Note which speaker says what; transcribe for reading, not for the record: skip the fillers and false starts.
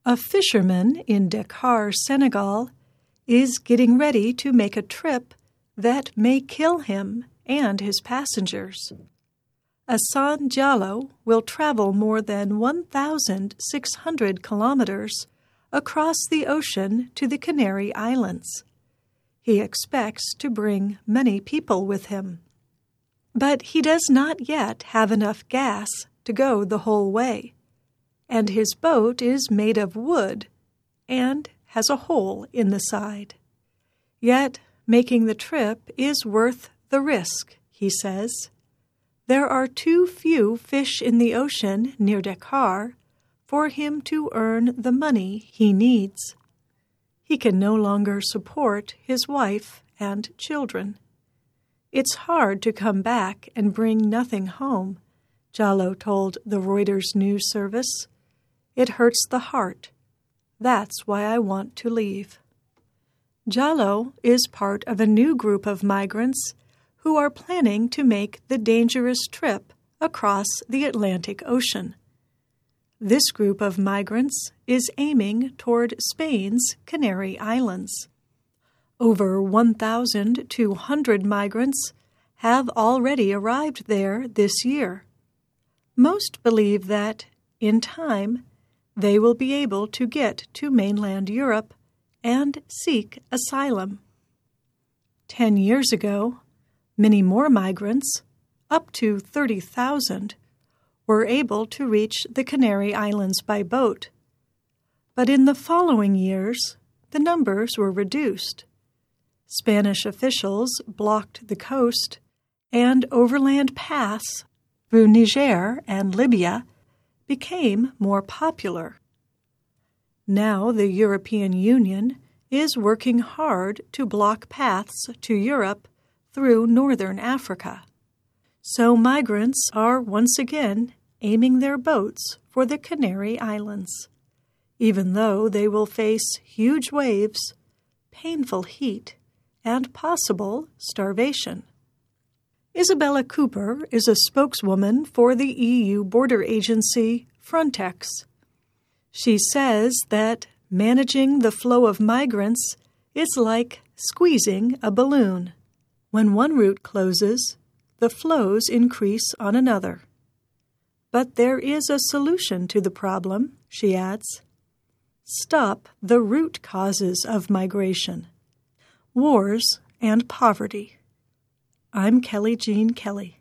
Speaker 1: A fisherman in Dakar, Senegal, is getting ready to make a trip that may kill him and his passengers. Assane Diallo will travel more than 1,600 kilometers across the ocean to the Canary Islands. He expects to bring many people with him. But he does not yet have enough gas to go the whole way, and his boat is made of wood and has a hole in the side. Yet making the trip is worth the risk, he says. There are too few fish in the ocean near Dakar for him to earn the money he needs. He can no longer support his wife and children. It's hard to come back and bring nothing home, Diallo told the Reuters news service. It hurts the heart. That's why I want to leave. Diallo is part of a new group of migrants who are planning to make the dangerous trip across the Atlantic Ocean. This group of migrants is aiming toward Spain's Canary Islands. Over 1,200 migrants have already arrived there this year. Most believe that, in time, they will be able to get to mainland Europe and seek asylum. 10 years ago, many more migrants, up to 30,000, were able to reach the Canary Islands by boat. But in the following years, the numbers were reduced. Spanish officials blocked the coast, and overland paths through Niger and Libya became more popular. Now the European Union is working hard to block paths to Europe through northern Africa. So migrants are once again aiming their boats for the Canary Islands, even though they will face huge waves, painful heat, and possible starvation. Isabella Cooper is a spokeswoman for the EU border agency Frontex. She says that managing the flow of migrants is like squeezing a balloon. When one route closes, the flows increase on another. But there is a solution to the problem, she adds. Stop the root causes of migration: wars and poverty. I'm Kelly Jean Kelly.